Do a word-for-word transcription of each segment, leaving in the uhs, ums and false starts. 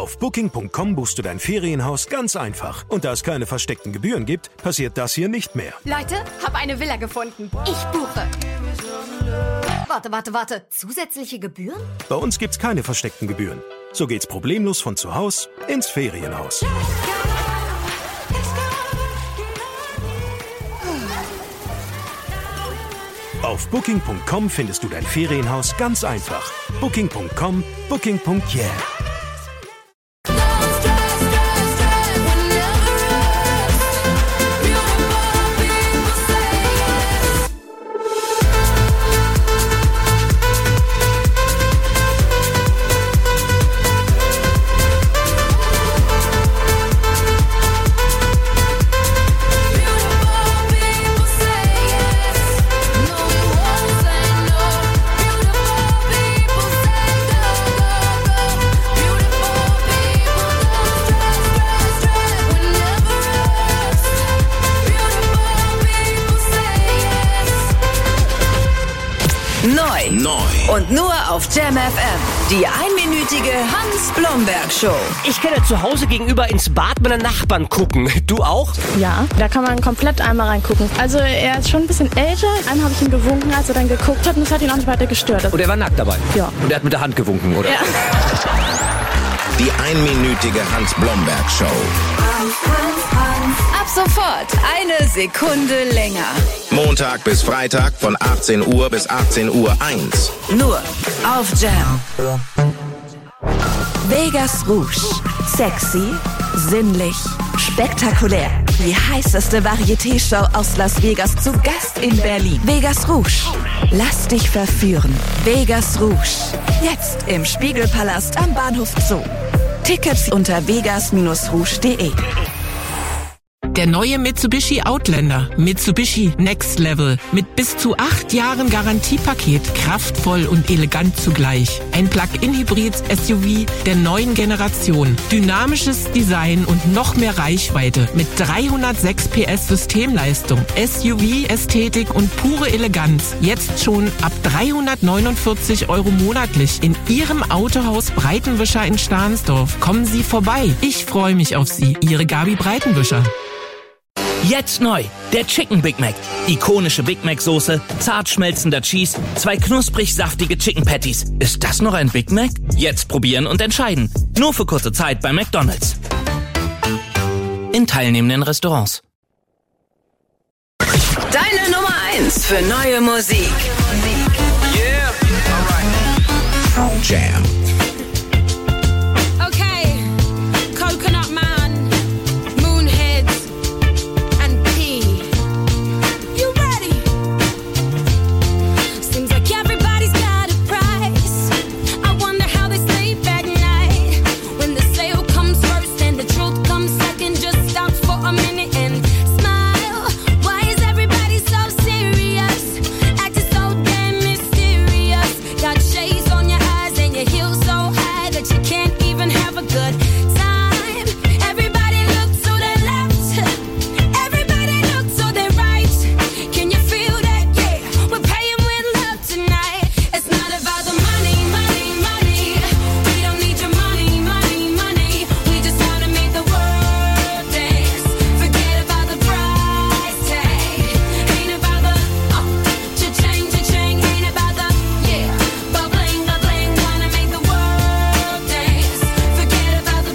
Auf Booking Punkt com buchst du dein Ferienhaus ganz einfach. Und da es keine versteckten Gebühren gibt, passiert das hier nicht mehr. Leute, hab eine Villa gefunden. Ich buche. Warte, warte, warte. Zusätzliche Gebühren? Bei uns gibt's keine versteckten Gebühren. So geht's problemlos von zu Hause ins Ferienhaus. Auf Booking Punkt com findest du dein Ferienhaus ganz einfach. Booking Punkt com, Booking Punkt yeah. Neu. Und nur auf Jam F M. Die einminütige Hans-Blomberg-Show. Ich kann ja zu Hause gegenüber ins Bad meiner Nachbarn gucken. Du auch? Ja, da kann man komplett einmal reingucken. Also er ist schon ein bisschen älter. Einmal habe ich ihm gewunken, als er dann geguckt hat, und das hat ihn auch nicht weiter gestört. Und er war nackt dabei? Ja. Und er hat mit der Hand gewunken, oder? Ja. Die einminütige Hans-Blomberg-Show. Ab sofort eine Sekunde länger. Montag bis Freitag von achtzehn Uhr bis achtzehn Uhr eins. Nur auf Jam. Vegas Rouge. Sexy, sinnlich, spektakulär. Die heißeste Varieté-Show aus Las Vegas zu Gast in Berlin. Vegas Rouge. Lass dich verführen. Vegas Rouge. Jetzt im Spiegelpalast am Bahnhof Zoo. Tickets unter vegas Bindestrich rouge punkt de. Der neue Mitsubishi Outlander. Mitsubishi Next Level. Mit bis zu acht Jahren Garantiepaket. Kraftvoll und elegant zugleich. Ein Plug-in-Hybrid-S U V der neuen Generation. Dynamisches Design und noch mehr Reichweite. Mit dreihundertsechs P S Systemleistung. S U V-Ästhetik und pure Eleganz. Jetzt schon ab dreihundertneunundvierzig Euro monatlich. In Ihrem Autohaus Breitenwischer in Stahnsdorf. Kommen Sie vorbei. Ich freue mich auf Sie. Ihre Gabi Breitenwischer. Jetzt neu, der Chicken Big Mac. Ikonische Big Mac Soße, zart schmelzender Cheese, zwei knusprig saftige Chicken Patties. Ist das noch ein Big Mac? Jetzt probieren und entscheiden. Nur für kurze Zeit bei McDonald's. In teilnehmenden Restaurants. Deine Nummer eins für neue Musik. Yeah, alright. Jam. Okay, Coconut Man, Moonheads and P. You ready? Seems like everybody's got a price. I wonder how they sleep at night. When the sale comes first and the truth comes second, just stop for a minute and smile. Why is everybody so serious? Acting so damn mysterious. Got shades on your eyes and your heels so high that you can't even have a good time. Everybody look to their left. Everybody look to their right. Can you feel that? Yeah, we're paying with love tonight. It's not about the money, money, money. We don't need your money, money, money. We just wanna make the world dance. Forget about the price tag. Ain't about the uh, cha-ching, cha-ching. Ain't about the yeah, ba-bling, ba-bling. Wanna make the world dance. Forget about the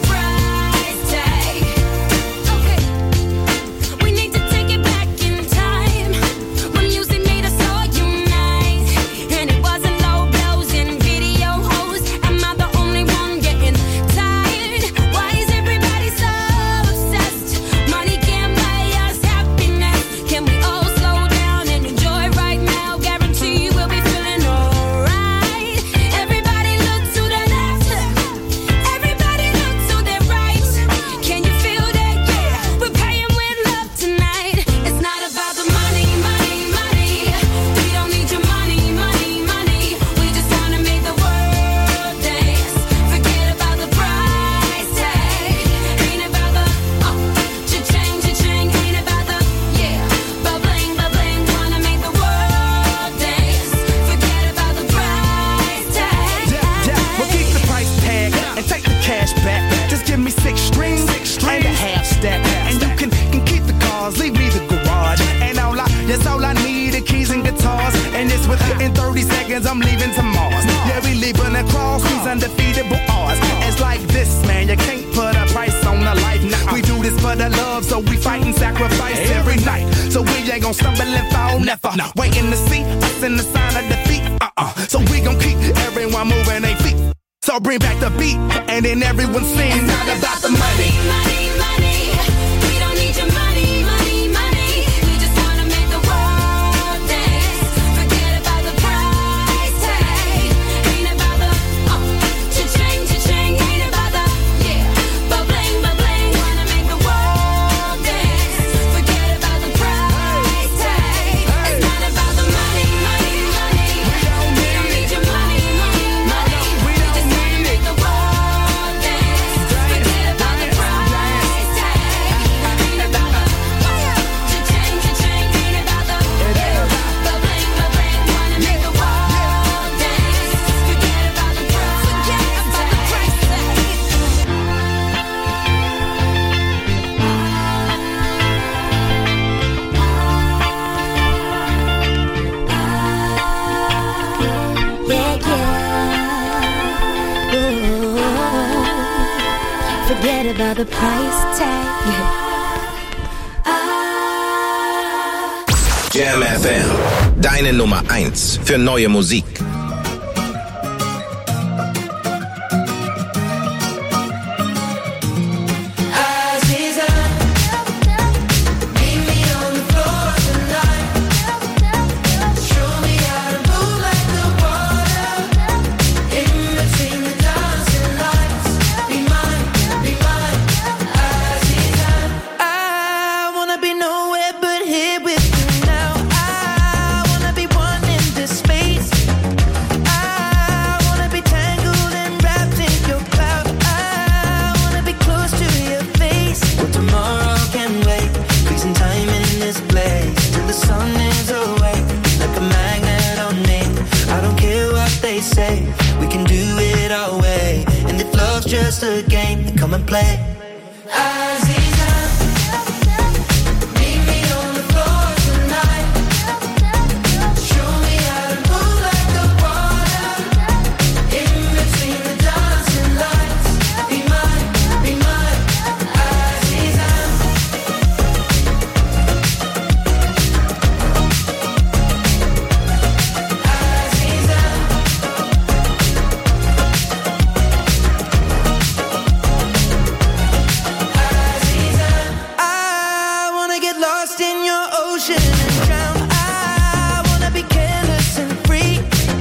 leaving to Mars. Yeah, we leaving across these undefeatable odds. It's like this, man, you can't put a price on a life now. We do this for the love, so we fight and sacrifice every night. So we ain't gon' stumble and fall, never. Waiting to see us in the sign of defeat. Uh-uh. So we gon' keep everyone moving their feet. So bring back the beat, and then everyone sings. It's not about the money, money, money. We don't need your money, money, money. We just wanna make the world dance. Forget about the price tag. Ain't about the uh, cha-ching, cha-ching. Ain't about the yeah, but bling, but bling. Wanna make the world dance. Forget about the price tag. It's not about the money, money, money. We don't need your money, money, money. We just wanna make the world dance. Forget about the price tag. Ain't about the cha-ching, cha-ching. Ain't about the yeah, but bling, but bling. Wanna make the world dance. Forget about the price tag. Yeah, yeah. Ooh. Forget about the price tag. Jam F M, deine Nummer eins für neue Musik. I wanna be nowhere but here with you now. I wanna be one in this space. I wanna be tangled and wrapped in your cloud. I wanna be close to your face. Well, tomorrow can wait. Freezing time in this place till the sun is awake. Like a magnet on me. I don't care what they say. We can do it our way. And if love's just a game, then come and play. Aziza, meet me on the floor tonight. Show me how to move like the water. In between the dancing lights. Be mine, be mine, Aziza. Aziza. I wanna get lost in your ocean and drown. I wanna be careless and free.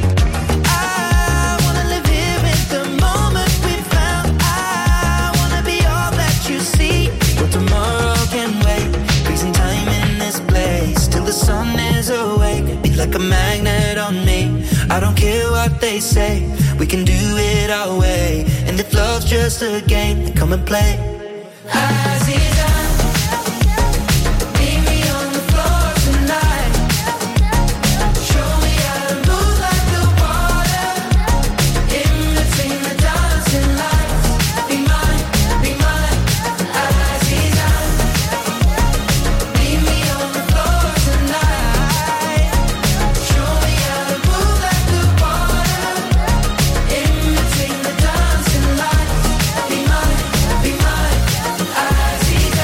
I wanna live here in the moment we found. I wanna be all that you see. But tomorrow can wait. Freezing time in this place till the sun is awake. Be like a magnet on me. I don't care what they say. We can do it our way. And if love's just a game, then come and play. Aziza, meet me on the floor tonight. Show me how to move like the water. In between the dancing lights. Be mine, be mine, Aziza. Meet me on the floor tonight. Show me how to move like the water. In between the dancing lights. Be mine, be mine, Aziza.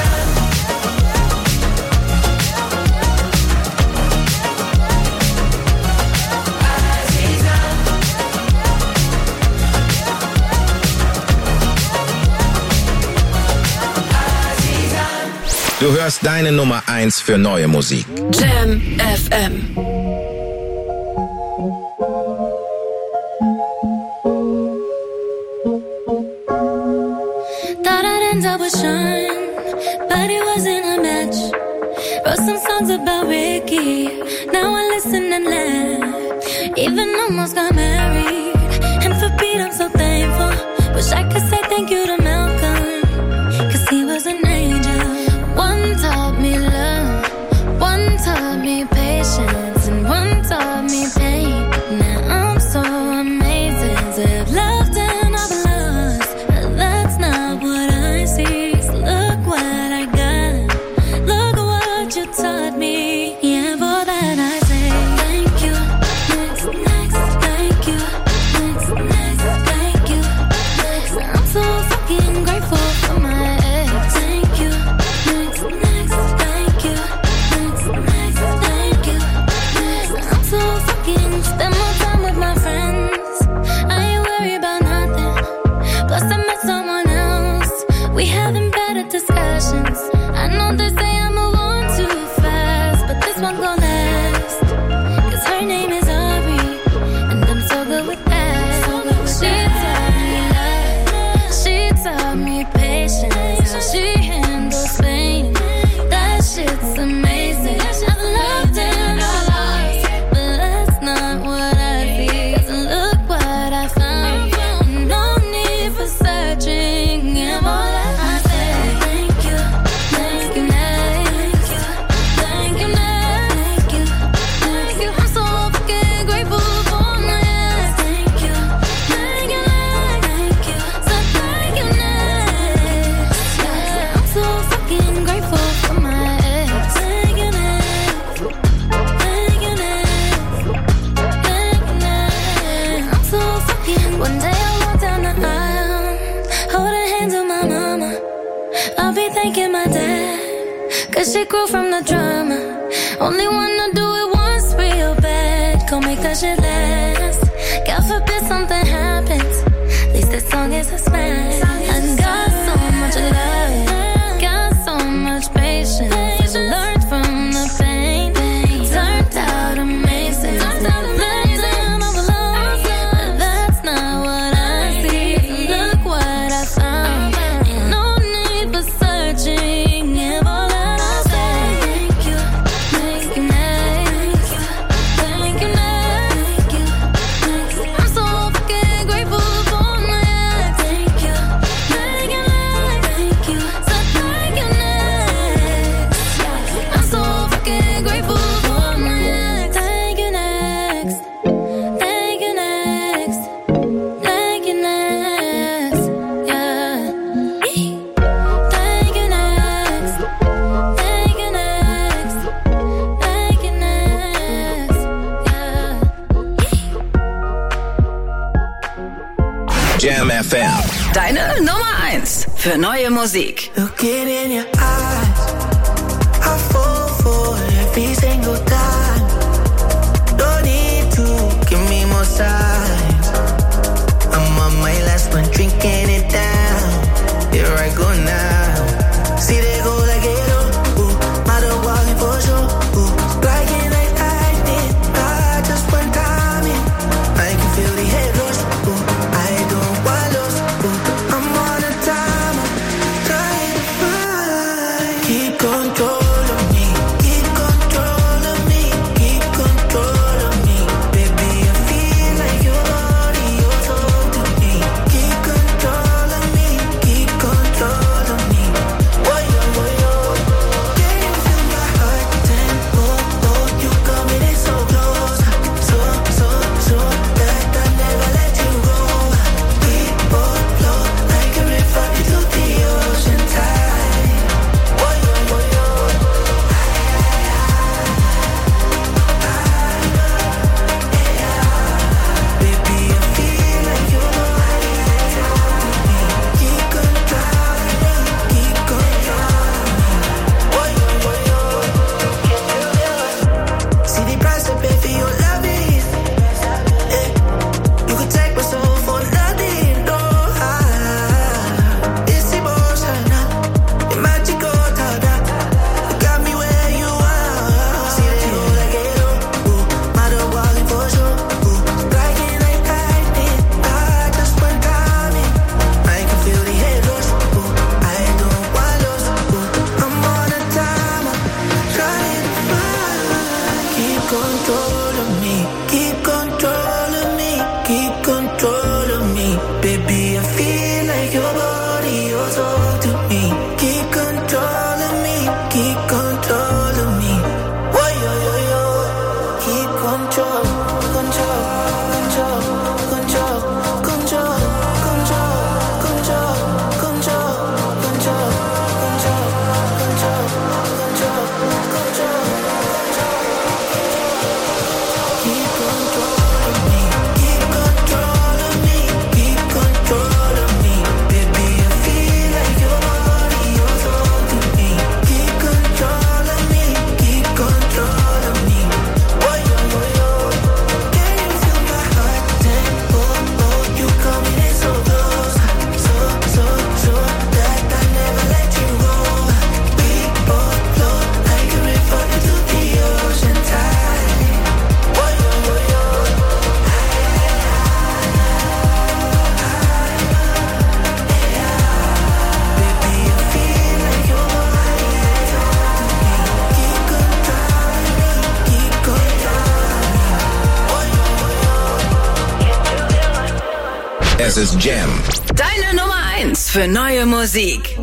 Du hörst deine Nummer eins für neue Musik. Jam F M. Thought I'd end up with Sean, but it wasn't a match. Wrote some songs about Ricky, now I listen and laugh. Even almost got married, and for Pete I'm so thankful. Wish I could say thank you to Malcolm, cause he was an angel. One taught me love, one taught me patience, and one taught me pain. Now I'm so amazing to have loved and I've lost, but that's not what I see. So look what I got, look what you taught me. Yeah, for that I say thank you. Next, next, thank me patience. How she handles pain. That shit's amazing. I've loved and lost, but that's not what I see. 'Cause look what I found. No need for searching. And all I say, thank you, thank you, next. Thank you, next. Thank you, thank you. I'm so fucking grateful for my ex. Thank you, thank you, next. Thank you, so thank you, next. Yeah, I'm so fucking grateful for my ex. Thank you, next. Thank you, next. Thank you, next. I'm so fucking. One day I walk down the aisle, holding hands with my mama. I'll be thanking my dad, 'cause she grew from the drama. Only wanna do it once real bad. Go make that shit last. God forbid something happens. At least this song is a smash. I got so much love, got so much patience. Learned from the pain. Turned out amazing. Turned out amazing. But that's not what I see. Look what I found. Ain't no need for searching. Give all that I say. Thank you, thank you, next. Thank you, next. Thank you, thank you. I'm so fucking grateful for my ex. Thank you, thank you, next. Thank you, so thank you, next. I'm so fucking grateful for my ex. Thank you, next. Thank you, next. Thank you, next. Yeah. Thank you, next. Thank you, next. Thank you, next. Yeah. Jam F M. Deine Nummer eins für neue Musik. Looking in your eyes, I fall for every single time. Don't need to give me more signs. I'm on my last one, drinking it down. Here I go now. See they go like it, oh, ooh, mother walking for sure, ooh, striking like lightning. Ah, just one time in, I can feel the head rush, ooh, I don't want lost, ooh, I'm on a timer, trying to find. Keep control of me, keep control of me, keep control of me. Baby, I feel like your body, your soul to me. Keep control of me, keep control of me. Whoa, yo, whoa, yo. Can you feel my heart tempo? Oh, you coming in so close, so, so, so that I never let you go. We both flow like a river into the ocean tide. Whoa, yo, whoa, yo. Baby, I feel like your body is on me. Keep control of me, keep control of me. Whoa, yo, whoa, yo. Can you feel it? See the price I pay for your love is, eh. You could take my soul for nothing, no. Ah, it's emotional, it's magical, tada. You got me where you are. See they go like it, oh, ooh, mother walking for sure, ooh, striking like lightning. Ah, just one time in, I can feel the head rush, ooh, I don't want lost, ooh, I'm on a timer, trying to find. Keep control of me, keep control of me, keep control of me. Baby, I feel like your body, your soul to me. Keep control of me, keep control of me. Whoa, yo, yo, yo. Keep control, control, control, control, control, control, control, control, control, control, control, control, control. Keep control of me, keep control of me, keep control of me. Baby, I feel like your body, your ist Jam. Deine Nummer eins für neue Musik.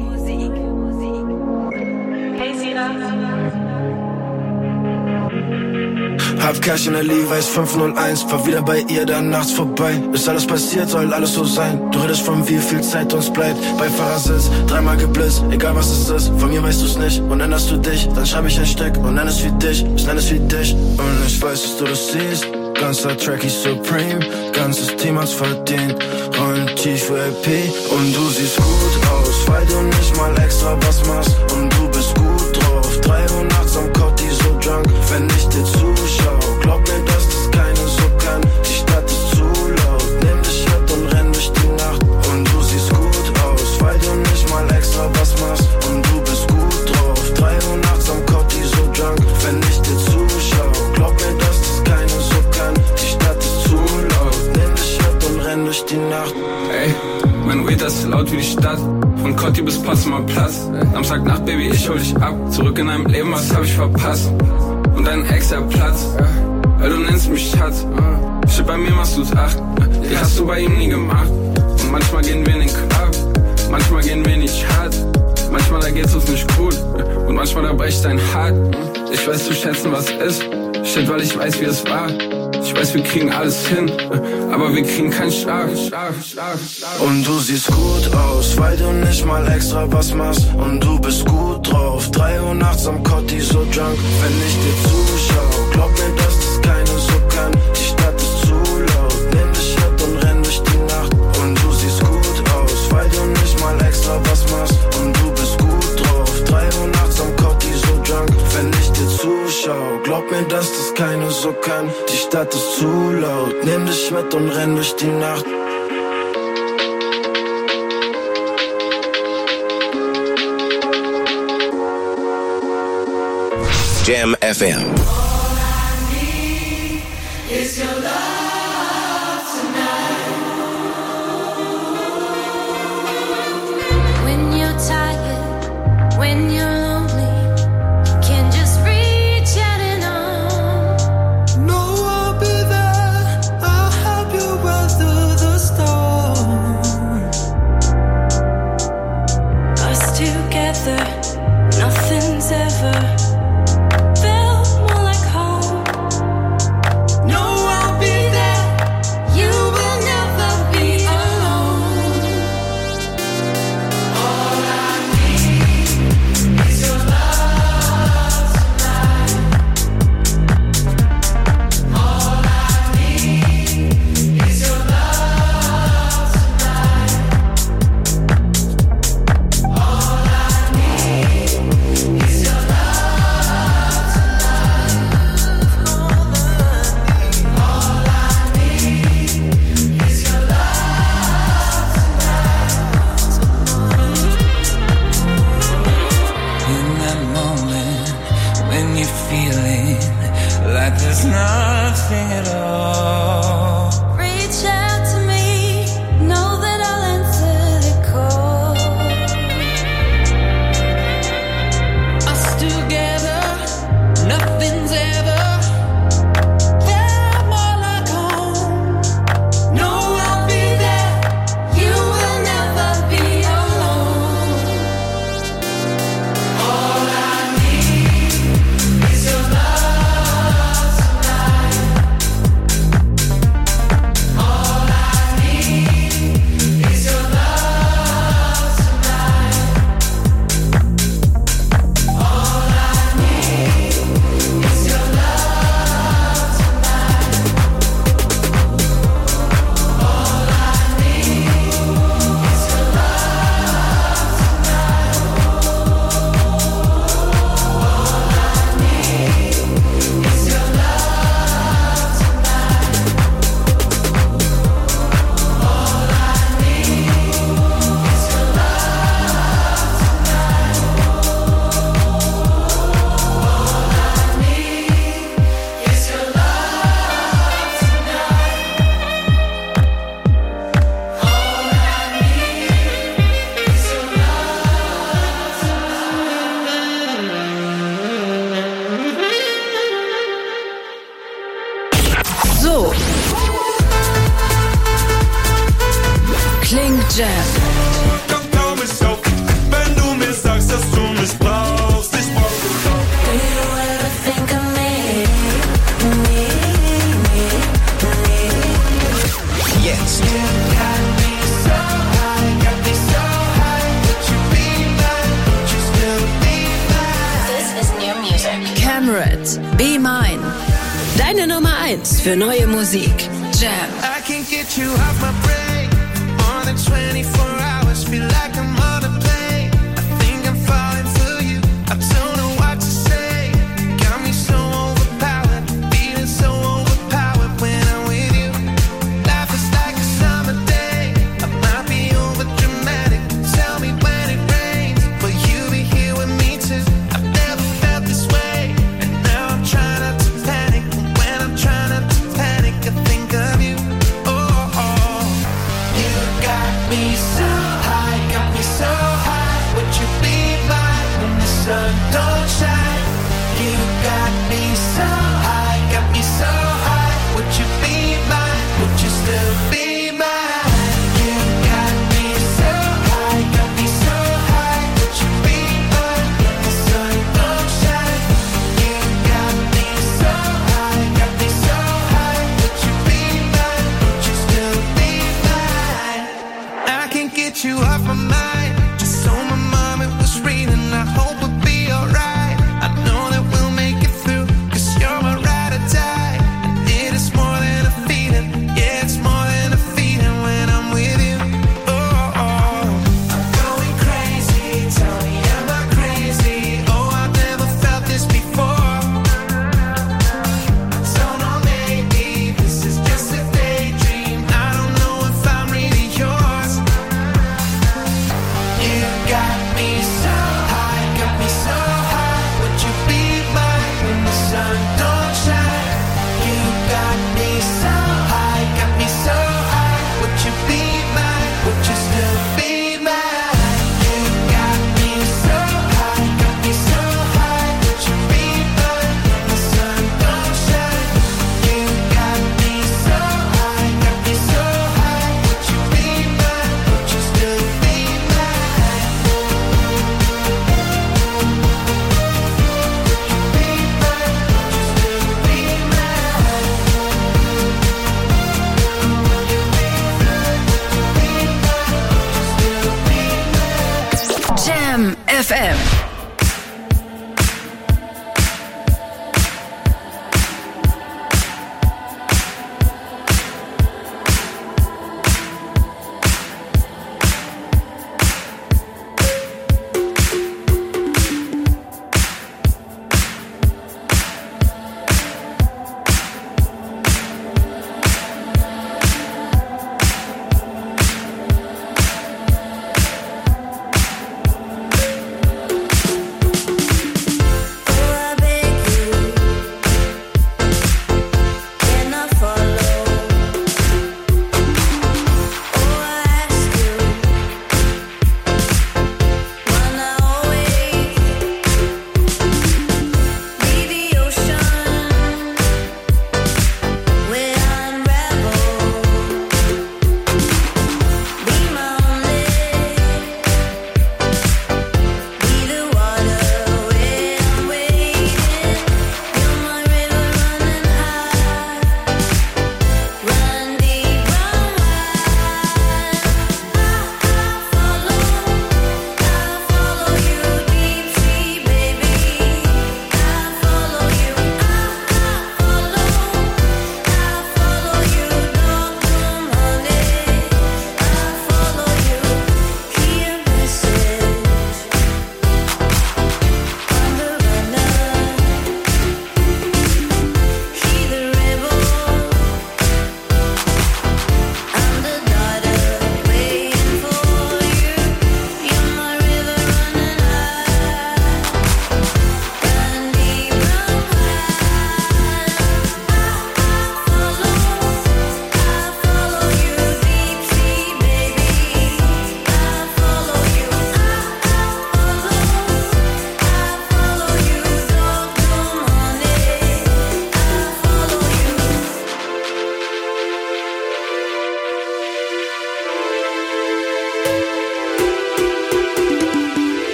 Hab Cash in der Levi's fünf null eins, war wieder bei ihr, dann nachts vorbei. Ist alles passiert, soll alles so sein. Du redest von wie viel Zeit uns bleibt. Bei Fahrersitz, dreimal geblitzt, egal was es ist. Von mir weißt du's nicht und erinnerst du dich. Dann schreib ich ein Stück und nenn es wie dich, ich nenn es wie dich. Und ich weiß, dass du das siehst. Ganzer Tracky Supreme, ganzes Team hat's verdient. Rollen tief für L P und du siehst gut aus, weil du nicht mal extra was machst. Und du bist gut drauf, drei Uhr nachts am Cotti so drunk. Wenn ich dir zuschau, glaub mir, dass das keine so kann. Die Stadt ist zu laut, nimm dich mit und renn durch die Nacht. Und du siehst gut aus, weil du nicht mal extra was machst. Und du bist gut drauf, drei Uhr nachts am Cotti so drunk. Wenn ich dir zuschau, glaub mir, dass das keine so kann. Die Stadt ist zu laut, nimm dich mit und renn durch die Nacht. Ey, mein Weed ist laut wie die Stadt. Von Cotti bis Potsdamer Platz. Samstagnacht, Baby, ich hol dich ab. Zurück in deinem Leben, was hab ich verpasst? Und dein Ex hat Platz, weil du nennst mich Schatz. Shit, bei mir machst du's acht, die hast du bei ihm nie gemacht. Und manchmal gehen wir in den Club, manchmal gehen wir nicht hart. Manchmal da geht's uns nicht gut und manchmal da bricht dein Hart. Ich weiß zu schätzen, was ist. Shit, weil ich weiß, wie es war. Ich weiß, wir kriegen alles hin, aber wir kriegen keinen Schlaf. Und du siehst gut aus, weil du nicht mal extra was machst. Und du bist gut drauf, drei Uhr nachts am Cotti so drunk. Wenn ich dir zuschau, glaub mir, dass das keine so kann. Die Stadt ist zu laut, nimm dich mit und renn durch die Nacht. Und du siehst gut aus, weil du nicht mal extra was machst. Und du bist gut drauf, drei Uhr nachts am Cotti so drunk. Wenn ich dir zuschau, glaub mir, dass das keine so kann. Die Stadt ist zu laut, nimm dich mit und renn durch die Nacht. Jam F M. Is your love tonight? When you're tired, when you're lonely, you can just reach out and on. No, I'll be there. I'll help you weather the storm. Us together, nothing's ever. No, I'll be eins für neue Musik. Jam. I can't get you off my brain. More than twenty-four hours, feel like I'm on a plane. I think I'm falling for you. I don't know what to say. Got me so overpowered, feeling so overpowered when I'm with you. Life is like a summer day. I might be over dramatic. Tell me when it rains, will you be here with me too? I've never felt this way, and now I'm trying not to panic. When I'm trying not to panic, I think of you. Oh, oh. You got me so high, got me so high. Would you be mine when the sun don't shine? You got me so high, got me so high. Would you be mine? Would you still be mine? You got me so high, got me so high. Would you be mine when the sun don't shine? You got me so high, got me so high. Would you be mine? Would you still be mine? I can't get you off my mind. Just so my mom it was reading. I hope it'll be alright. I know that we'll make it through, 'cause you're my ride or die. And it is more than a feeling. Yeah, it's more than a feeling when I'm with you. Oh, oh. I'm going crazy. Tell me, am I crazy? Oh, I've never felt this before. I don't know, maybe this is just a daydream. I don't know if I'm really yours. You got me so high, got me so high. Would you be mine when the sun don't shine? You got me so high, got me so high. Would you be mine? Would you still be mine? You got me so high, got me so high. Would you be mine when the sun don't shine? You got me so high, got me so high. Would you be mine? Would you still be mine? Jam F M.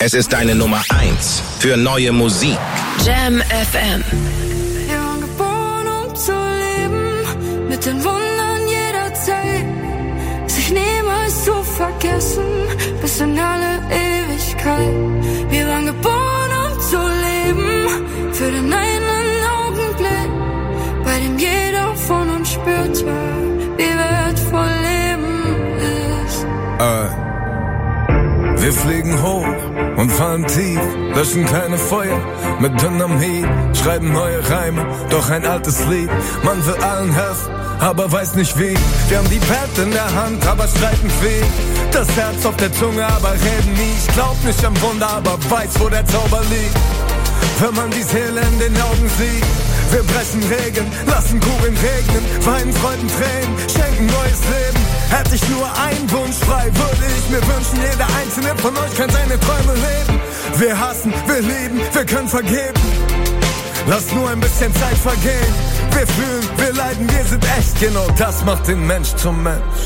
Es ist deine Nummer eins für neue Musik. Jam F M. Wir waren geboren, um zu leben, mit den Wundern jeder Zeit, sich niemals zu vergessen, bis in alle Ewigkeit. Wir waren geboren, um zu leben, für den einen Augenblick, bei dem jeder von uns spürte, wie wertvoll Leben ist. Äh. Wir fliegen hoch und fallen tief, löschen keine Feuer mit Dynamit, schreiben neue Reime, doch ein altes Lied. Man will allen helfen, aber weiß nicht wie. Wir haben die Pad in der Hand, aber streiten viel. Das Herz auf der Zunge, aber reden nie. Ich glaub nicht am Wunder, aber weiß, wo der Zauber liegt. Wenn man die Seele in den Augen sieht. Wir brechen Regeln, lassen Kugeln regnen, weinen Freuden Tränen, schenken neues Leben. Hätte ich nur einen Wunsch frei, würde ich mir wünschen, jeder einzelne von euch kann seine Träume leben. Wir hassen, wir lieben, wir können vergeben. Lass nur ein bisschen Zeit vergehen. Wir fühlen, wir leiden, wir sind echt. Genau das macht den Mensch zum Mensch.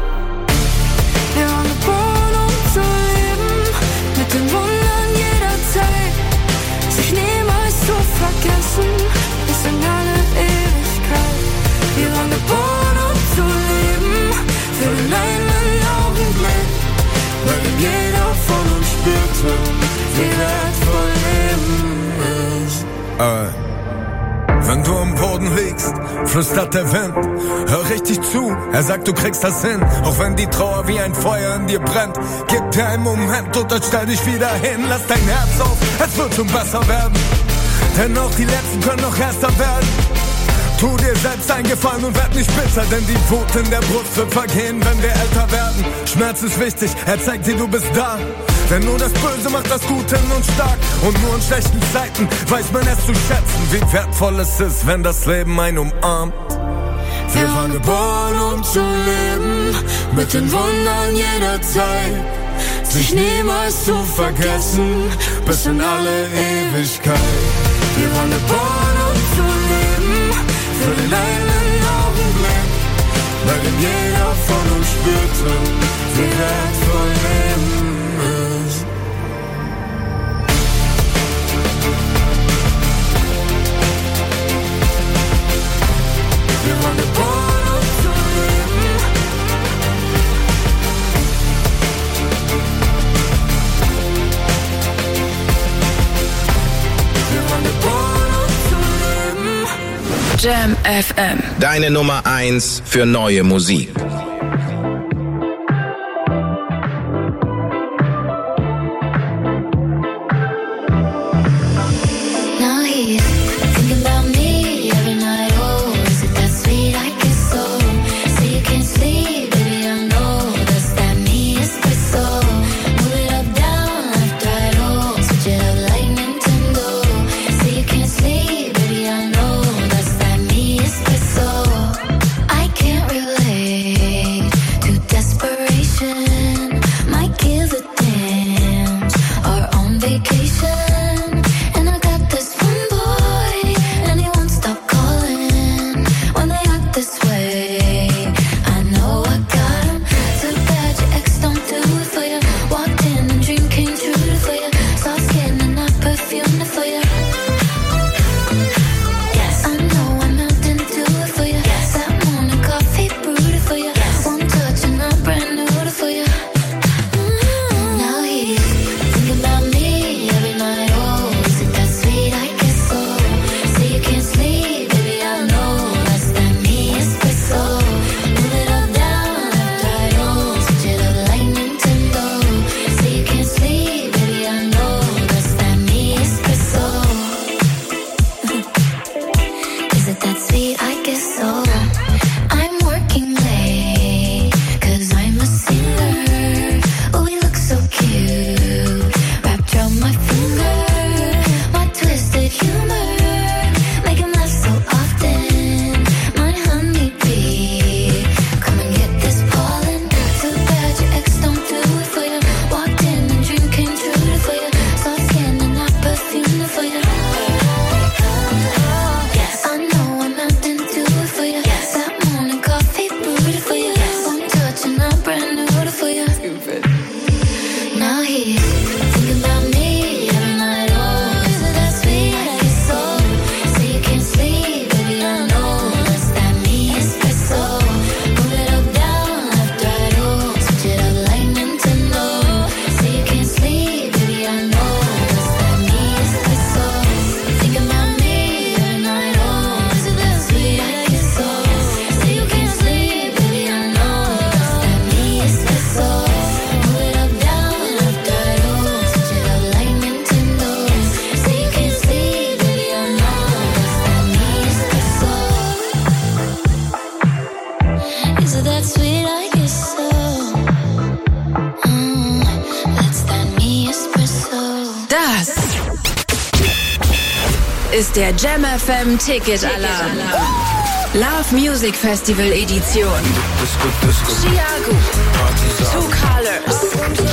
Wir waren geboren, um zu leben, mit den Wundern jeder Zeit, sich niemals zu vergessen, bis in alle Ewigkeit. Wir waren geboren, um zu leben, für den einen Augenblick, bei dem jeder von uns spürte, wie wertvoll Leben ist. Äh. Wenn du am Boden liegst, flüstert der Wind. Hör richtig zu, er sagt, du kriegst das hin. Auch wenn die Trauer wie ein Feuer in dir brennt. Gib dir einen Moment und dann stell dich wieder hin. Lass dein Herz auf, es wird schon besser werden. Denn auch die Letzten können noch erster werden. Tu dir selbst einen Gefallen und werd nicht bitter, denn die Wut in der Brust wird vergehen, wenn wir älter werden. Schmerz ist wichtig, er zeigt dir, du bist da. Denn nur das Böse macht das Gute in uns stark. Und nur in schlechten Zeiten weiß man es zu schätzen, wie wertvoll es ist, wenn das Leben einen umarmt. Wir waren geboren, um zu leben, mit den Wundern jeder Zeit, sich niemals zu vergessen, bis in alle Ewigkeit. Wir waren geboren, um zu leben, für den einen Augenblick, bei dem jeder von uns spürte, wie wertvoll Leben ist. Wir waren geboren, um zu leben. Wir waren geboren, um zu leben. Jam F M. Deine Nummer eins für neue Musik. Now he's thinking about me every night. Oh, is it that sweet? I guess so. Say you can't sleep, baby, I know. Does that mean it's the soul? Move it up, down, left, right, oh. Switch it up like Nintendo. Say you can't sleep, baby, I know. Does that mean it's the soul? I can't relate. Is it that sweet? I guess so. Mm, that's that me espresso. Das ist der Jam F M Ticket Alarm. Love Music Festival Edition. Chiago, Two Colors,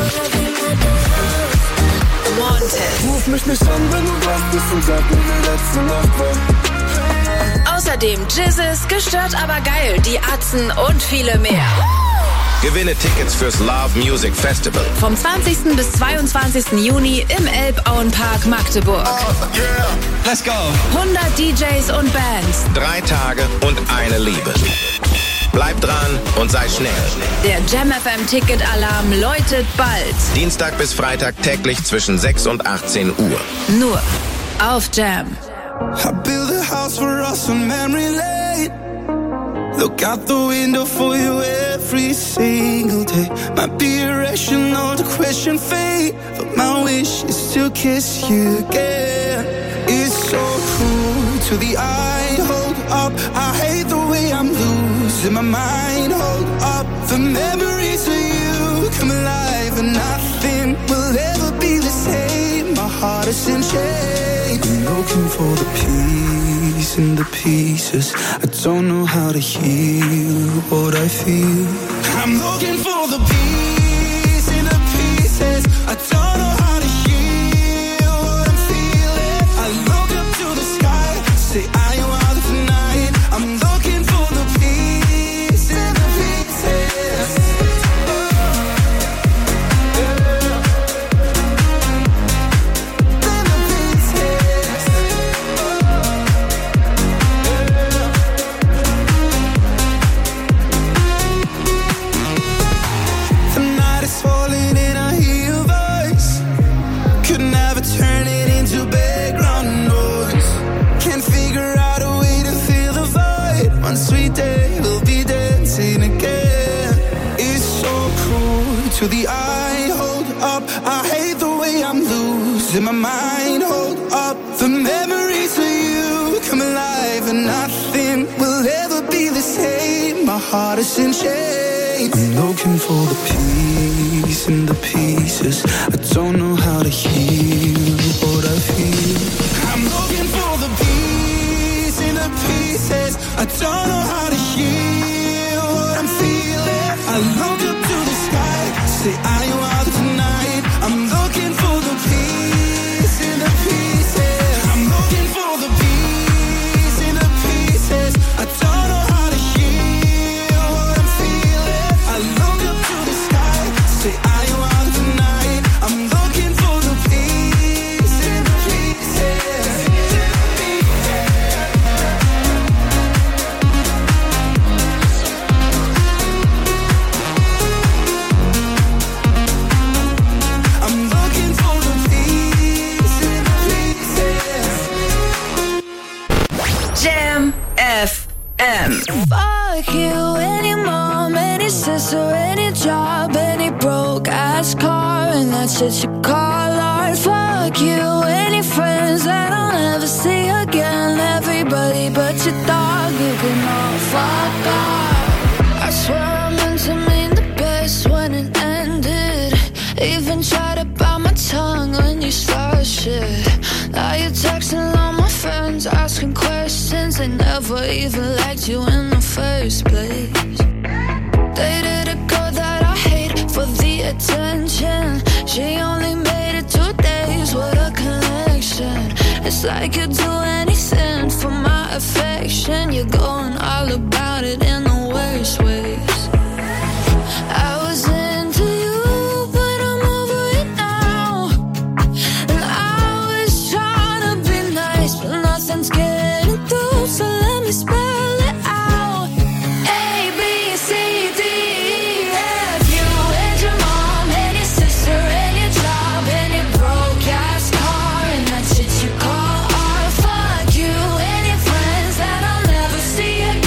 Wanted. Ruf mich nicht an, wenn du wach bist und sag mir, wie letzte Nacht war. Außerdem Jizzes, gestört aber geil, die Atzen und viele mehr. Gewinne Tickets fürs Love Music Festival. Vom zwanzigsten bis zweiundzwanzigsten Juni im Elbauenpark Magdeburg. Oh, yeah. Let's go. hundert D Js und Bands. Drei Tage und eine Liebe. Bleib dran und sei schnell. Der Jam F M Ticket Alarm läutet bald. Dienstag bis Freitag täglich zwischen sechs und achtzehn Uhr. Nur auf Jam. I built a house for us on memory lane. Look out the window for you every single day. Might be irrational to question fate, but my wish is to kiss you again. It's so cruel to the eye. Hold up, I hate the way I'm losing my mind. Hold up, the memories of you come alive, and nothing will ever be the same. My heart is in chains. I'm looking for the peace in the pieces. I don't know how to heal what I feel. I'm looking for the peace in the pieces. I don't know how to heal what I'm feeling. I look up to the sky, say I am out tonight. I'm looking for the peace in the pieces. To the eye, hold up, I hate the way I'm losing my mind. Hold up, the memories of you come alive, and nothing will ever be the same. My heart is in chains. I'm looking for the peace in the pieces. I don't know how to heal what I feel. I'm looking for the peace in the pieces. I don't know how to heal what I'm feeling. I look up to the sky, say I am out tonight. I'm looking for the peace in the pieces. I'm looking for the peace in the pieces. I don't know how to heal what I'm feeling. I look up to the sky, say I am out tonight. I'm looking for the peace in the pieces. Jam F M. Fuck you, any mom, any sister, any job, any broke ass car, and that shit you call art. Fuck you, any friends that I'll never see again. Everybody but your dog, you can all fuck off. I swear I meant to mean the best when it ended. Even tried to bite my tongue when you started shit. Now you're texting all my friends, asking questions. They never even liked you in the first place. Dated a girl that I hate for the attention. She only made it two days, what a connection. It's like you'd do anything for my affection. You're going all about it in the worst ways. I was into you, but I'm over it now. And I was trying to be nice, but nothing's getting through, so let me spell it out. A, B, C, D, E, F. You and your mom, and your sister, and your job, and your broke ass car, and that shit you call art. Fuck you and your friends that I'll never see again.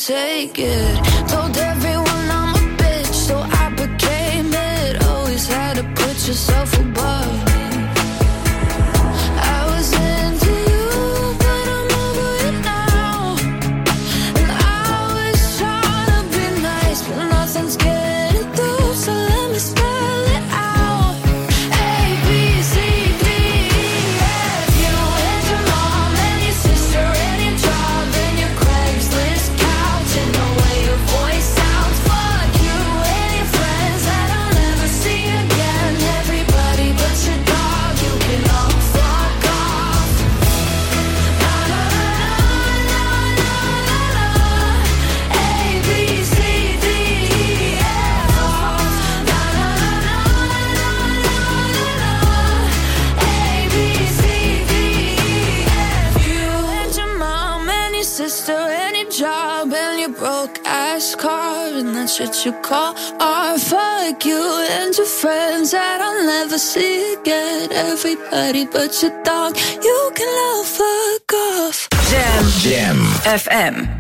take it. Told everyone I'm a bitch, so I became it. Always had to put yourself above me. I was into you, but I'm over it now. And I was trying to be nice, but nothing's getting through, so let me spell it out. A, B, C, D, E, F. You and your mom and your sister and your job and your Craigslist couch and the way your voice sounds. Fuck you and your friends that I'll never see again. Everybody but your dog, you can all fuck off. Na na na na na na na. A, B, C, D, E, F. Na na na na na na na. A, B, C, D, E, F. You and your mom and your sister and your job and your broke ass car and that's what you call art. Fuck you and your friends that I'll never see again. Everybody but your dog, you can all fuck off. Jam. Jam. F M.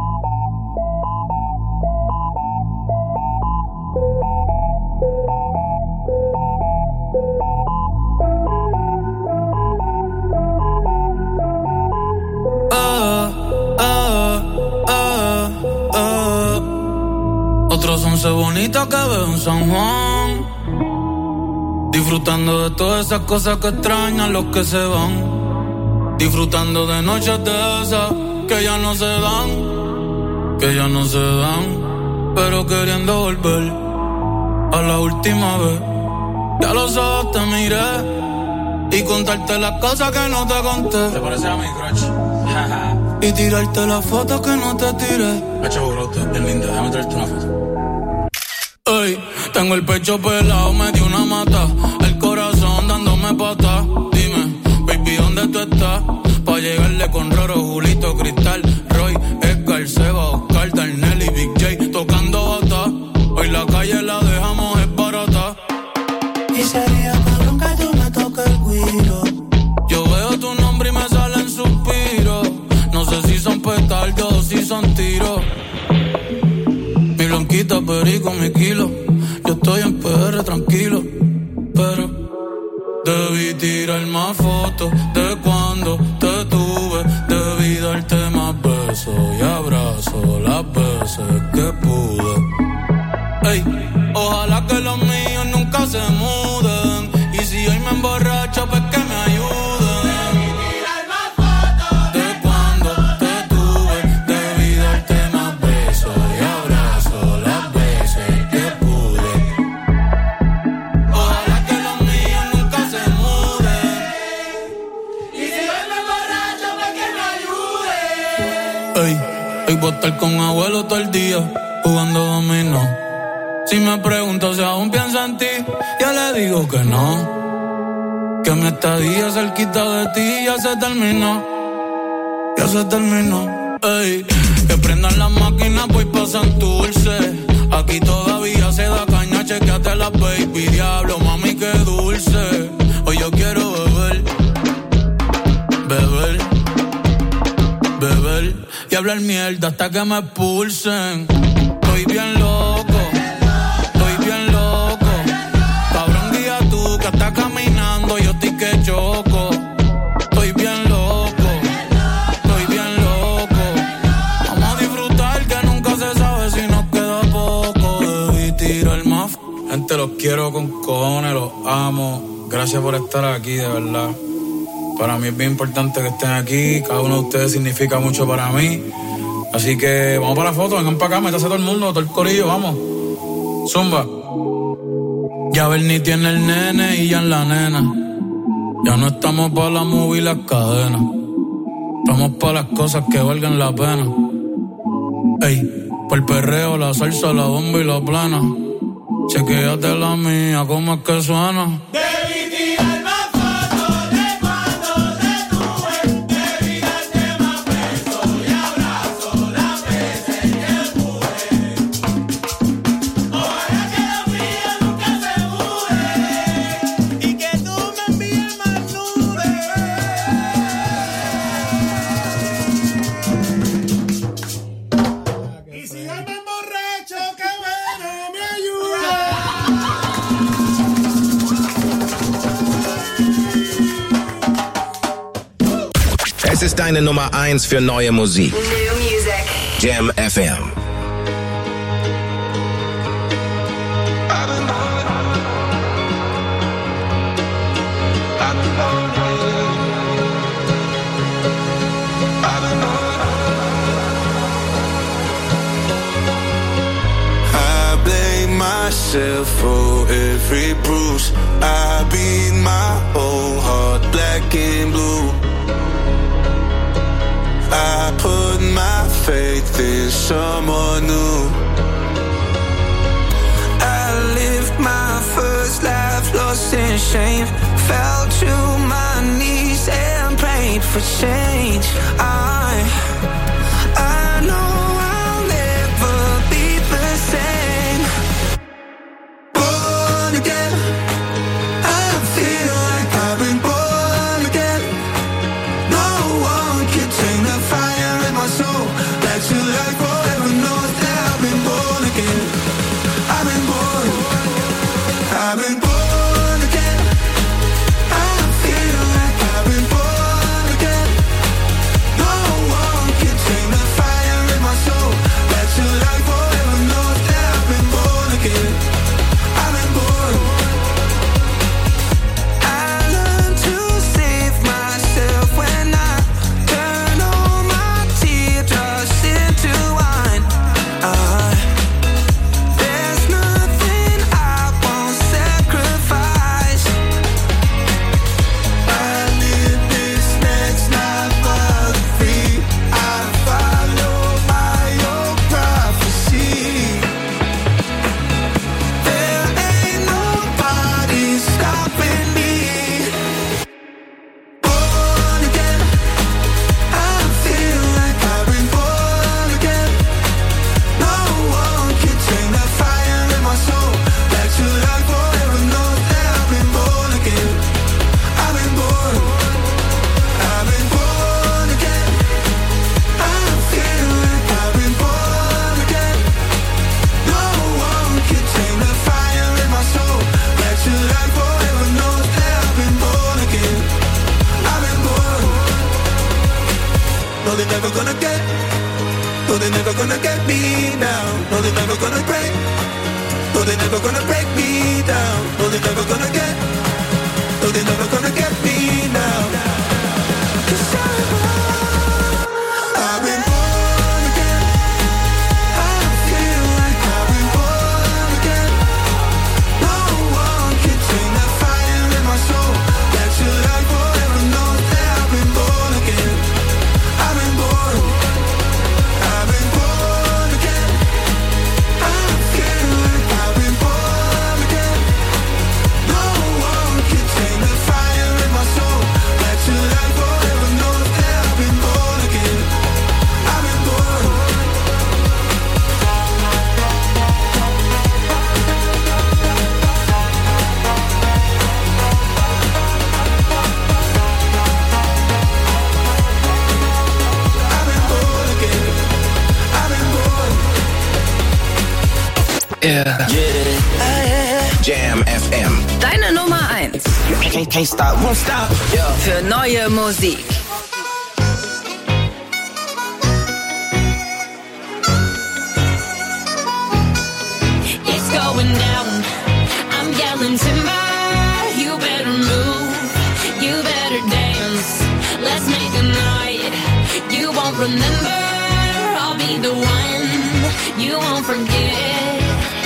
Ah, ah, ah, ah. Otros once bonitas que veo en San Juan, disfrutando de todas esas cosas que extrañan los que se van, disfrutando de noches de esas que ya no se dan, que ya no se dan, pero queriendo volver a la última vez. Ya los ojos te miré y contarte las cosas que no te conté. ¿Te parece a mi crush? Y tirarte las fotos que no te tiré. Hacho, bro, usted es bien linda, déjame traerte una foto. Ey, tengo el pecho pelado, me dio una mata, el corazón dándome pata. Dime, baby, ¿dónde tú estás? Pa' llegarle con Roro, Julito, Cristal, Roy, Edgar, Seba, Oscar, Darnell y Big J tocando bata. Hoy la calle la dejamos es barata. Y sería cabrón que tú me toques el guiro. Yo veo tu nombre y me salen suspiros. No sé si son petardos o si son tiros. Mi blanquita, perico, mi kilo. Yo estoy en P R tranquilo, pero debí tirar más fotos de cuando te tuve. Debí darte más besos y abrazos las veces que pude. Ey, ojalá que los míos nunca se muden. Y si hoy me emborracho, pues que me ayuden. Hoy voy a estar con abuelo todo el día jugando dominó. Si me pregunto si aún pienso en ti, yo le digo que no. Que mi estadía cerquita de ti ya se terminó. Ya se terminó. Ey, que prendan las máquinas, voy pa' Santurce. Aquí todavía se da caña, chequeate la baby. Diablo, mami, qué dulce. Hoy yo quiero beber, beber, beber y hablar mierda hasta que me expulsen. Estoy bien loco, estoy bien loco. Cabrón, guía tú que estás caminando, yo estoy que choco. Estoy bien loco, estoy bien loco. Vamos a disfrutar que nunca se sabe si nos queda poco. Debí tirar más. Gente, los quiero con cojones, los amo. Gracias por estar aquí, de verdad. Para mí es bien importante que estén aquí. Cada uno de ustedes significa mucho para mí. Así que vamos para la foto, vengan para acá, métase todo el mundo, todo el corillo, vamos. Zumba. Ya Bernie tiene el nene y ya en la nena. Ya no estamos para la movie y las cadenas. Estamos para las cosas que valgan la pena. Ey, por el perreo, la salsa, la bomba y la plana. Chequéate la mía, cómo es que suena. Es ist deine Nummer eins für neue Musik. New music. Jam F M. Myself for every bruise. I beat my whole heart black and blue. I put my faith in someone new. I lived my first life lost in shame. Fell to my knees and prayed for change. I, I know I'll never be the same. Again, I feel like I've been born again. No one can tame the fire in my soul. Back to life forever knows that I've been born again. I've been born. I've been born again. I feel like I've been born again. No one can tame the fire in my soul. Back to life forever knows that I've been born again. I've been born. Yeah. Jam F M. Deine Nummer eins. Can't, can't stop, won't stop. Yeah. Für neue Musik. It's going down. I'm yelling timber. You better move. You better dance. Let's make a night you won't remember. I'll be the one you won't forget.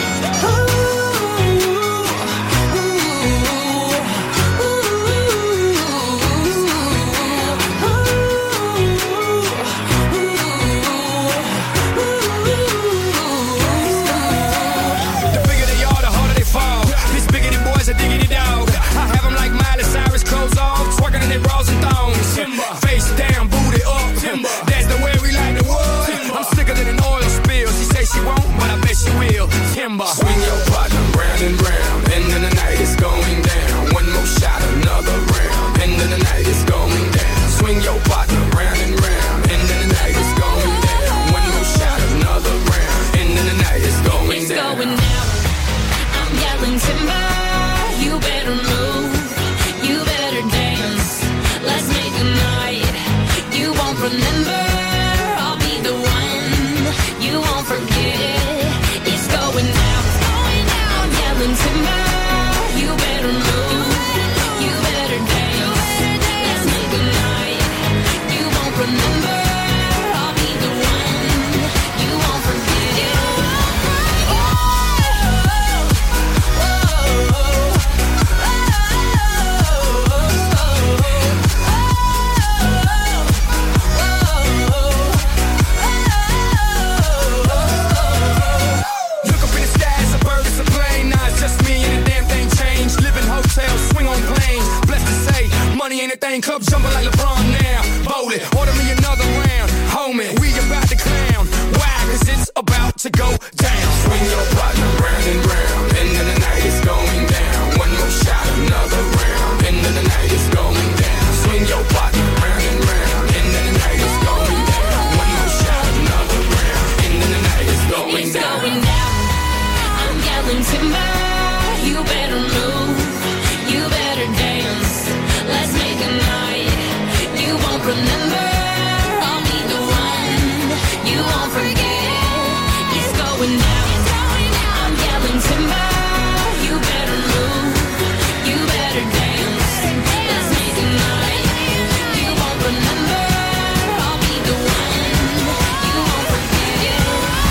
Face down, booty up. Timber. That's the way we like the world. I'm sicker than an oil spill. She say she won't, but I bet she will. to go down. Swing your partner round and round. End of the night is going down. One more shot, another round. End of the night is going down. Swing your partner round and round. End of the night is going down. One more shot, another round. End of the night is going It's down. going down. I'm yelling timber. You better move. You better dance. Let's make a night you won't remember. I'll be the one you won't forget. It's going down. I'm yelling timber. You better move. You better dance. Let's make a night you won't remember. I'll be the one you won't forget.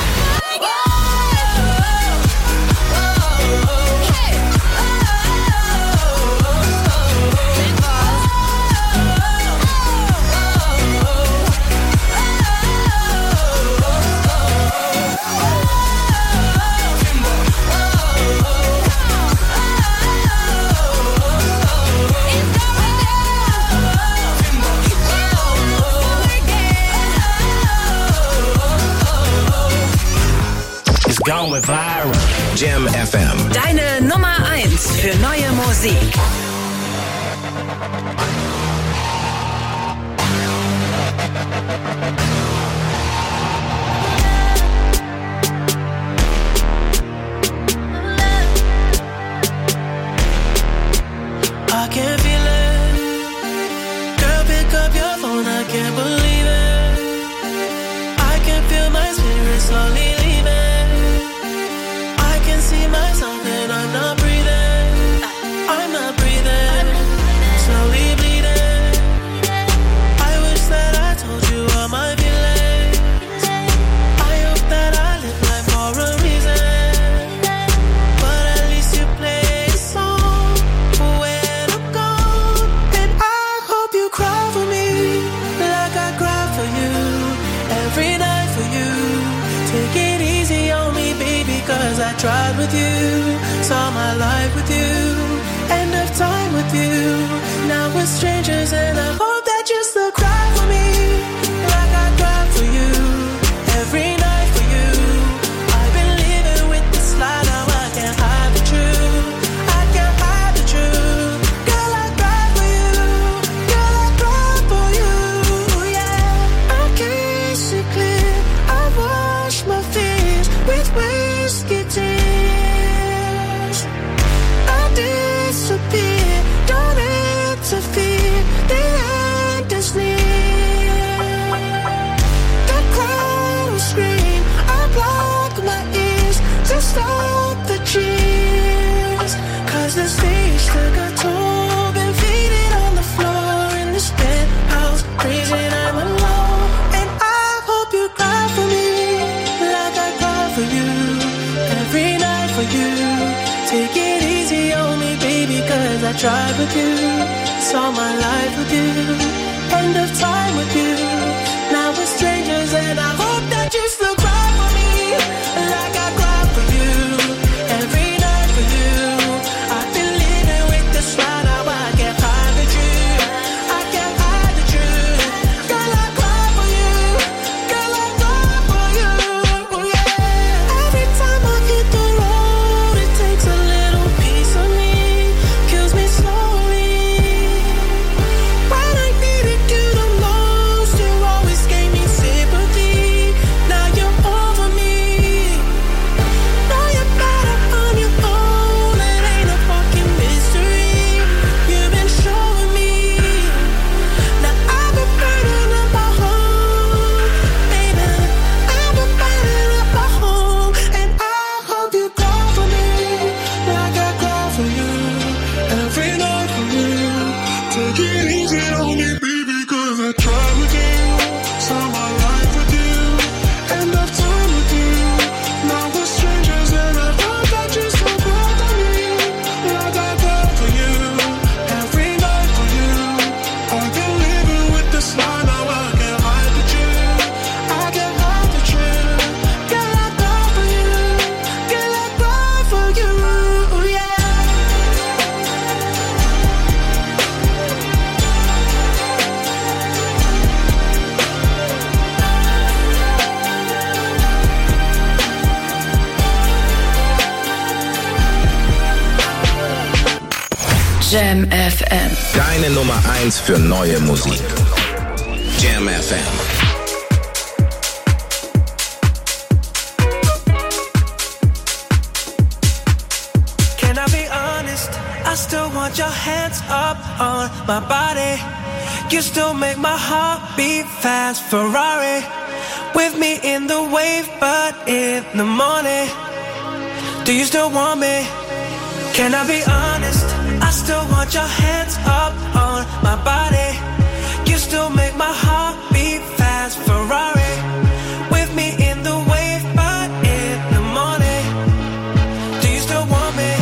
Going viral. Jam F M. Deine Nummer eins für neue Musik. I can feel it. Girl, pick up your phone, I can't believe it. I can feel my spirit slowly leaving. I can see myself and I'm not breathing. I'm not breathing. Slowly bleeding. I wish that I told you all my feelings. I hope that I live life for a reason. But at least you play a song when I'm gone. And I hope you cry for me like I cry for you. Every night for you. Take it easy on me, baby, cause I tried with you. Saw my life with you. End of time with you. Now we're strangers and I hope that you still cry for me like I cry for you. Every night for you. I've been living with this lie, now I can't hide the truth. I can't hide the truth. Girl, I cry for you. Girl, I cry for you. Yeah, I can't see clear. I wash my fears with whiskey tears. I disappear, don't interfere. The end is near. That crowd will scream. I block my ears to stop the cheers. Cause the stage took a toll. Been faded on the floor in this penthouse. Freezing, I'm alone. And I hope you cry for me like I cry for you. Every night for you. Take it easy on me, baby, cause I tried with you. Saw my life with you. End of time with you. Now we're strangers and I hope that you still cry for me like I cry for you. Every night for you. I've been living with this lie, now I can't hide the truth. I can't hide the truth. Girl, I cry for you. Girl, I cry for you. Yeah. Every time I hit the road, it takes a little piece of me. Kills me slowly. Jam F M. Deine Nummer eins für neue Musik. Jam F M. Can I be honest? I still want your hands up on my body. You still make my heart beat fast. Ferrari with me in the wave, but in the morning. Do you still want me? Can I be honest? I still want your hands up on my body. You still make my heart beat fast. Ferrari with me in the wave, but in the morning. Do you still want me?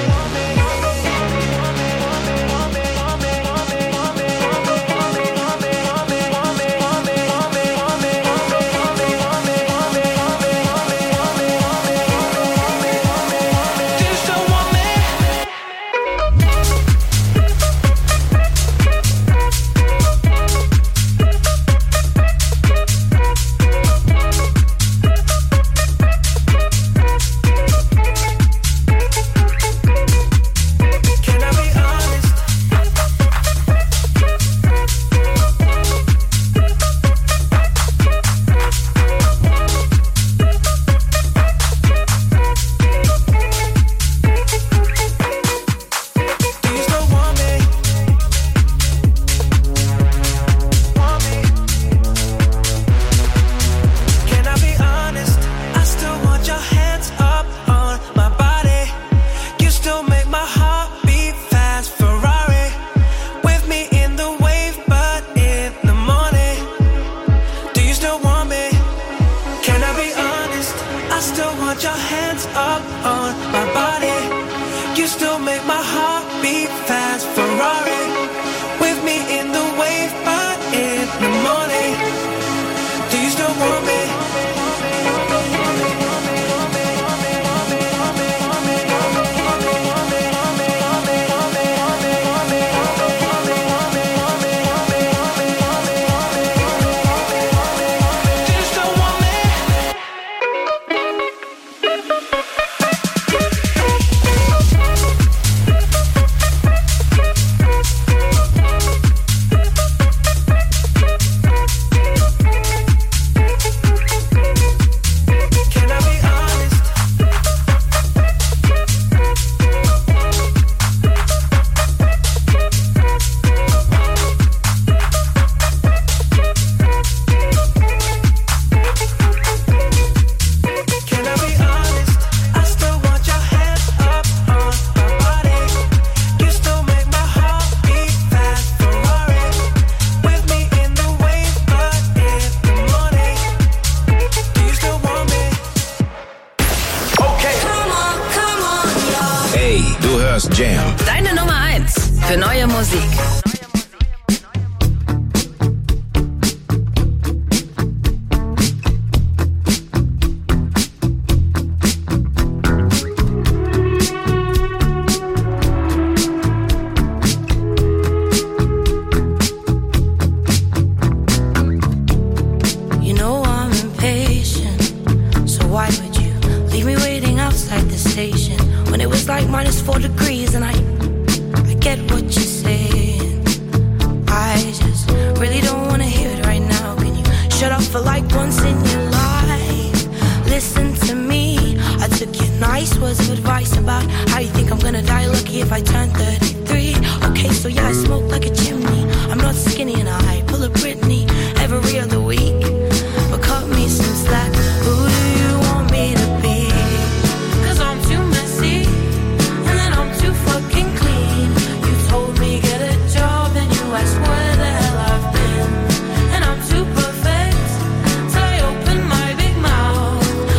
Jam. Deine Nummer eins für neue Musik.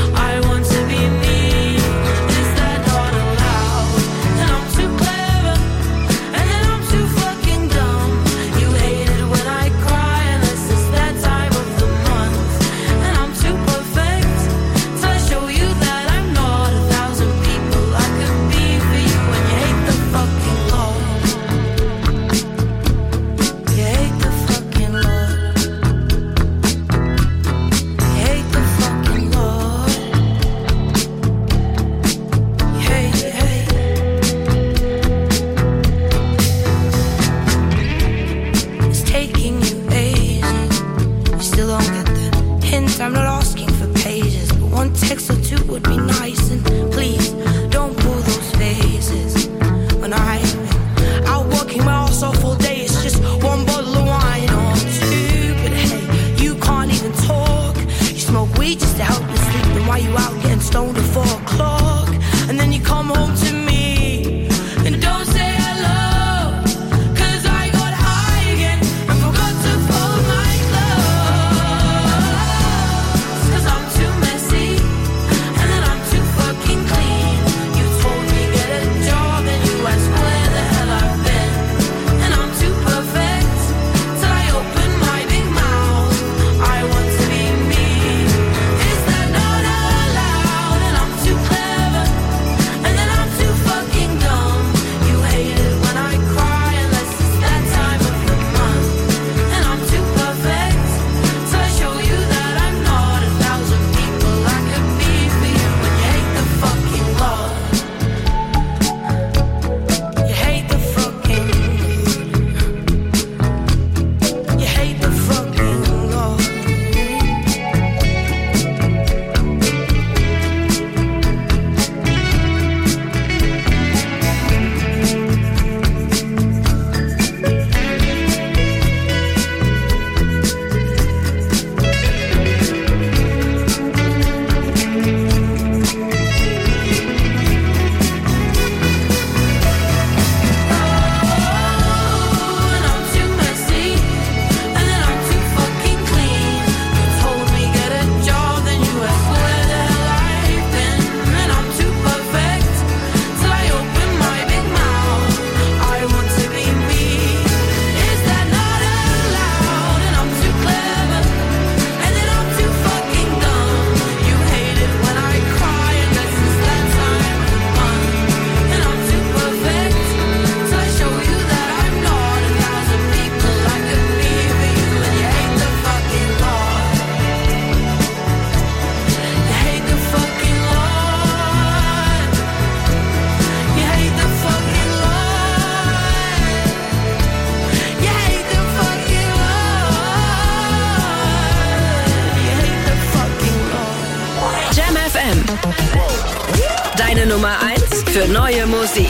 Clever I'm not asking for pages, but one text or two would be nice. And please, don't pull those faces. When I've been out working my ass off all day, it's just one bottle of wine or two. But hey, you can't even talk. You smoke weed just to help you sleep. Then why you out getting stoned at four o'clock? And then you come home to me and don't say hello, 'cause I got high again and forgot to fold my clothes. 'Cause I'm too messy and then I'm too fucking clean. You told me get a job and you asked where the hell I've been. And I'm too perfect till I open my big mouth. I want to be me. Is that not allowed? And I'm too clever and then I'm too fucking dumb. You hate it when I cry unless it's that time of the month. And I'm too perfect till I show you that I'm not a thousand people I could be for you. When you hate the fucking law, you hate the fucking, you hate the fucking law. And I'm too messy and then I'm too fucking clean. You told me get a job, then you asked where the hell I've been. And I'm too perfect till I open my big mouth. I want to be me. Is that not allowed? And I'm too clever and then I'm too fucking dumb. You hate it when I cry unless it's that time of the month. And I'm too perfect till I show you that I'm not a thousand people I could be for you. And you hate the fucking law. You hate the fucking law. You hate the fucking law. You hate the fucking law. You hate the fucking law. Jam F M. Deine Nummer eins für neue Musik.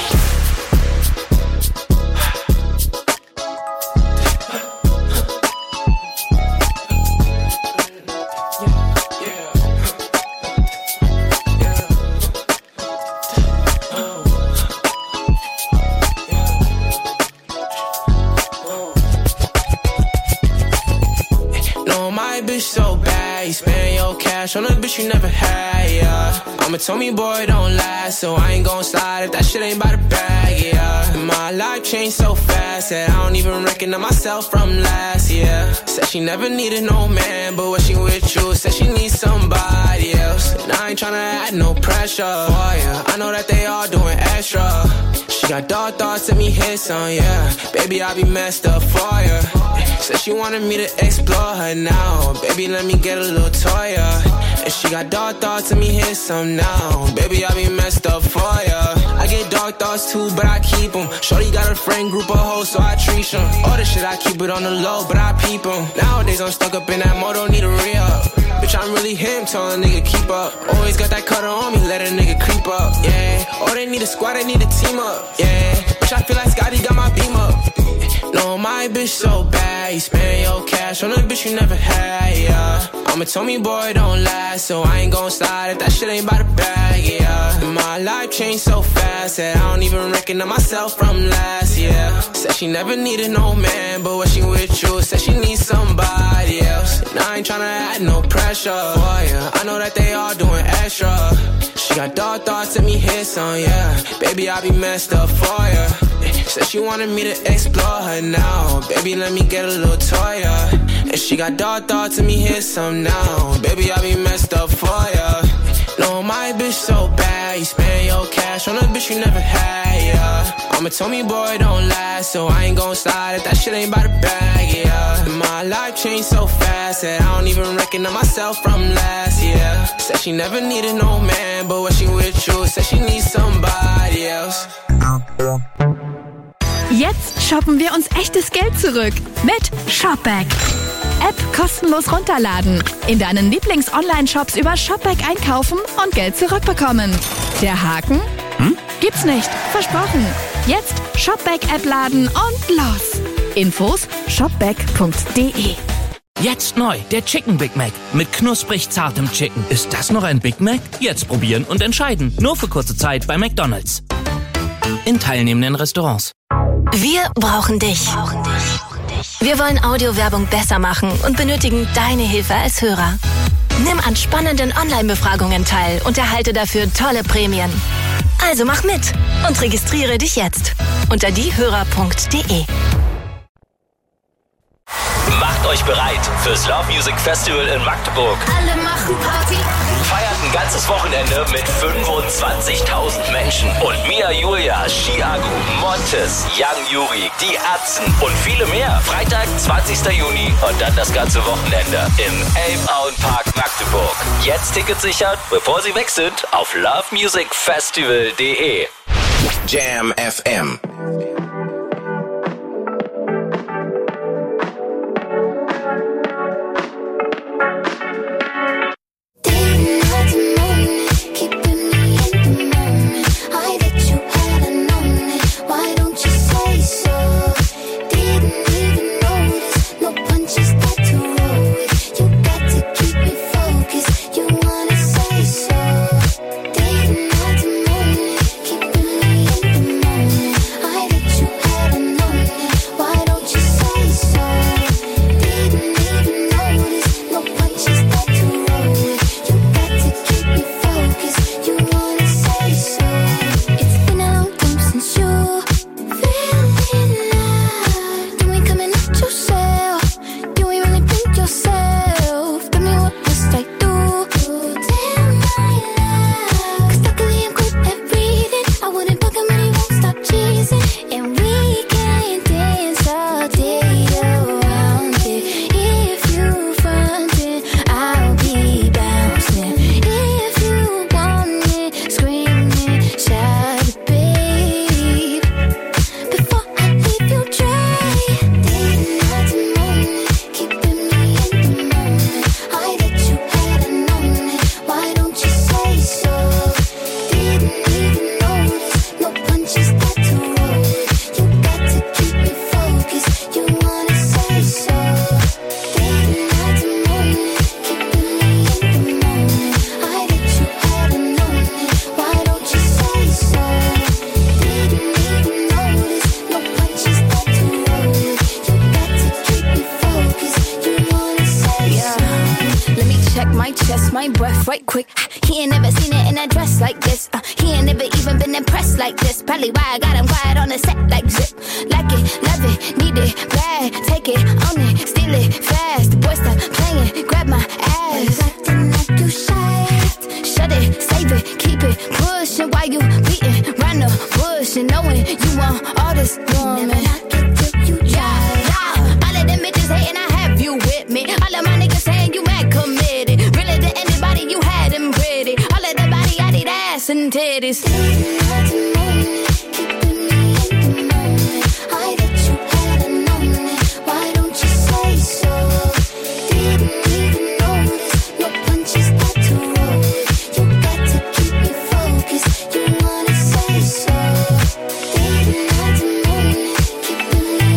No, my bitch so bad, you spend your cash on a bitch you never had, yeah. Mama told me, boy, don't last, so I ain't gon' slide if that shit ain't by the bag, yeah. My life changed so fast that I don't even recognize myself from last year. Said she never needed no man, but when she with you, said she needs somebody else. And I ain't tryna add no pressure for ya. I know that they all doing extra. She got dark thoughts, let me hit some, yeah. Baby, I be messed up for ya. Said she wanted me to explore her now. Baby, let me get a little toya. And she got dark thoughts, let me hit some now. Baby, I be messed up for ya. I get dark thoughts too, but I keep them. Shorty got a friend group of hoes, so I treat them. All the shit, I keep it on the low, but I peep them. Nowadays, I'm stuck up in that mode, don't need a re-up. Bitch, I'm really him, tell a nigga keep up. Always got that cutter on me, let a nigga creep up, yeah. Oh, they need a squad, they need a team up, yeah. Bitch, I feel like Scotty got my beam up. No, my bitch so bad, you spend your cash on a bitch you never had, yeah. Mama told me, boy, don't last, so I ain't gon' slide if that shit ain't by the bag, yeah. My life changed so fast that I don't even recognize myself from last year. Said she never needed no man, but when she with you, said she needs somebody else. And I ain't tryna add no pressure for ya. I know that they all doing extra. She got dark thoughts, let me hit some, yeah. Baby, I be messed up for ya. Said she wanted me to explore her now. Baby, let me get a little toya. And she got dark thoughts, let me hit some now. Baby, I be messed up for ya. No, my bitch so bad, you spend your cash on a bitch you never had, yeah. Mama told me, boy, don't last, so I ain't gon' slide if that shit ain't by the bag, yeah. My life changed so fast that I don't even recognize myself from last year. Said she never needed no man, but when she with you, said she needs somebody else. Jetzt shoppen wir uns echtes Geld zurück mit Shopback. App kostenlos runterladen, in deinen Lieblings-Online-Shops über Shopback einkaufen und Geld zurückbekommen. Der Haken? Hm? Gibt's nicht. Versprochen. Jetzt Shopback-App laden und los. Infos shopback punkt de. Jetzt neu, der Chicken Big Mac mit knusprig zartem Chicken. Ist das noch ein Big Mac? Jetzt probieren und entscheiden. Nur für kurze Zeit bei McDonald's. In teilnehmenden Restaurants. Wir brauchen dich. Wir wollen Audiowerbung besser machen und benötigen deine Hilfe als Hörer. Nimm an spannenden Online-Befragungen teil und erhalte dafür tolle Prämien. Also mach mit und registriere dich jetzt unter diehörer punkt de. Macht euch bereit fürs Love Music Festival in Magdeburg. Alle machen Party. Feiert ein ganzes Wochenende mit fünfundzwanzigtausend Menschen. Und Mia Julia, Chiago, Montes, Young Yuri, die Atzen und viele mehr. Freitag, zwanzigster Juni und dann das ganze Wochenende im Elbauern Park Magdeburg. Jetzt Tickets sichern, bevor sie weg sind, auf love music festival punkt de. Jam F M. my breath right quick. He ain't never seen it in a dress like this. Uh, he ain't never even been impressed like this. Probably why I got him quiet on the set like zip. Like it, love it, need it, bad. Take it, own it, steal it, fast. The boy stop playing, grab my ass. Acting like you shy. Shut it, save it, keep it pushing while you beating round the bush and knowing you want all this woman. Never knock it till you try. Yeah, all of them bitches hating, I have you with me. All of my niggas saying you mad committed. Really to anybody you had them pretty. All of the body, I need ass and titties.